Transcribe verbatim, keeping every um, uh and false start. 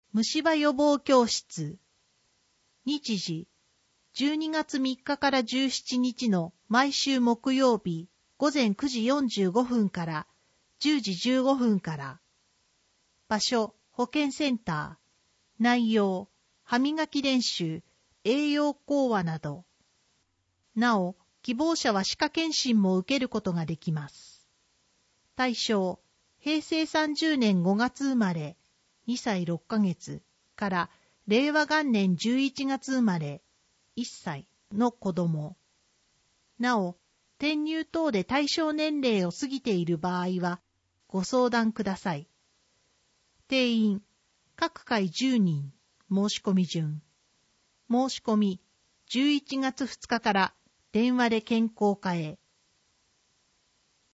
虫歯予防教室。日時、じゅうにがつみっかからじゅうしちにちの毎週木曜日、ごぜんくじよんじゅうごふんからじゅうじじゅうごふんから。場所、保健センター。内容、歯磨き練習、栄養講話など。なお、希望者は歯科検診も受けることができます。対象、へいせいさんじゅうねんごがつ生まれ、にさいろっかげつかられいわがんねんじゅういちがつ生まれ、いっさいの子供。なお、転入等で対象年齢を過ぎている場合は、ご相談ください。定員、各回じゅうにん、申し込み順。申し込み、じゅういちがつふつかから電話で健康課へ。